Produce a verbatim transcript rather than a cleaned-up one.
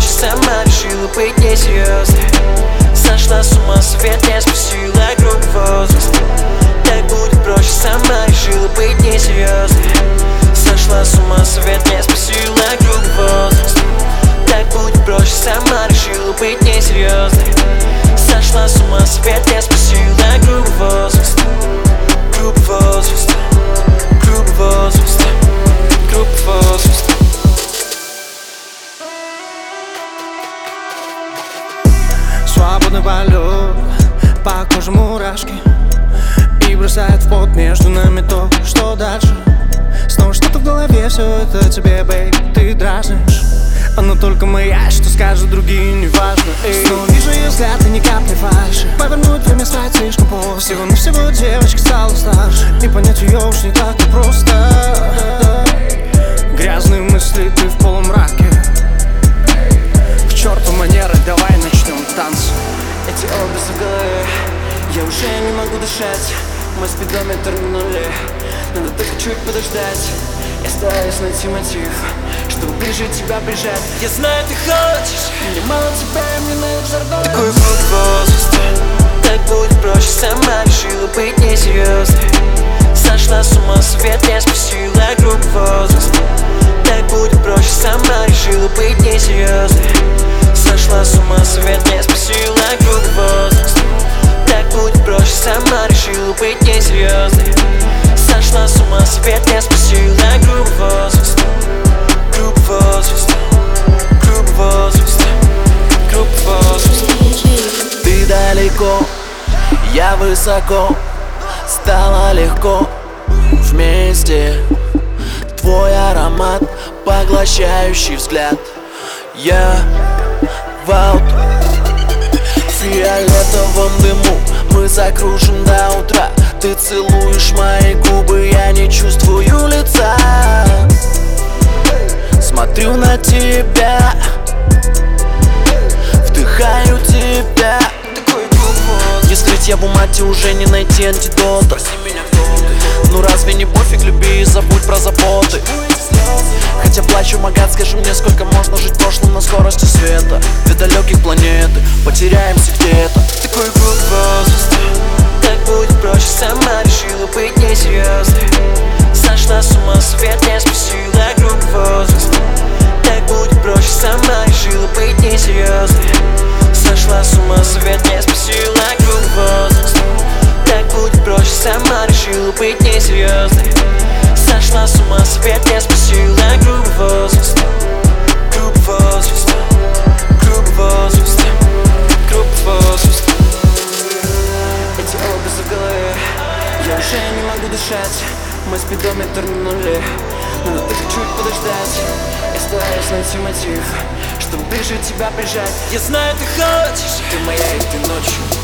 проще, сама решила быть несерьезной. Сошла с ума, свет не спасила группу возраста. Так будет проще, сама решила быть несерьезной. Сошла с ума, свет не спасила группу возраста. Так будет проще, сама решила быть несерьезной. Сошла с ума, свет не спасила группу возраста. Группа возраста, группа возраста, группа возраста. Свободный полет, по коже мурашки, и бросает в пот между нами то, что дальше. Снова что-то в голове, все это тебе, бейб, ты дразнишь. Она только моя, что скажут другие, неважно. Эй. Снова вижу ее взгляд и ни капли фальши. Повернуть время стать слишком поздно. Всего-навсего девочка стала старше, и понять ее уж не так и просто. Грязные мысли, ты в полумраке. К черту манеры, давай начнем танцы. Эти образы в голове, я уже не могу дышать. Мой спидометр на нуле, надо только чуть подождать. Я стараюсь найти мотив, чтобы ближе тебя прижать. Я знаю, ты хочешь, мне мало тебя, мне надо жаргон. Такой глуп возраст, так будет проще, сама решила быть несерьезной. Сошла с ума, свет не спасила группу возраста. Так будет проще, сама решила быть несерьезной. Сошла с ума, свет не спасила группу возраста. Так будет проще, сама решила быть несерьезной. Сошла с ума, свет не спасила группу возраста. Группа возраста, группа возраста, группа возраста. Ты далеко, я высоко, стало легко вместе. Твой аромат, поглощающий взгляд. Я в аут, в фиолетовом дыму мы закружим до утра. Ты целуешь мои губы, я не чувствую лица. Смотрю на тебя, вдыхаю тебя. Если тебе мать уже не найти антидот, спроси меня, кто ты. Ну разве не пофиг, люби и забудь про заботы. Хотя плачу, Магат, скажи мне, сколько можно жить прошлым на скорости света. Две далеких планеты, потеряемся где-то. Такой глуп возраст, так будет проще, сама решила быть несерьезной. Сошла с ума, свет не спасила группу возраста. Так будет проще, сама решила быть несерьезной. Сошла с ума, свет не спасила группу возраста. Так будет проще, сама решила быть несерьезной. Сошла с ума, свет не спасила группу возраста. Группа возраста, группа возраста, группа возраста. Эти образы в голове, я уже не могу дышать. Мой спидометр на нуле, надо только чуть подождать. Я стараюсь найти мотив, чтобы ближе тебя прижать. Я знаю, ты хочешь, ты моя этой ночью.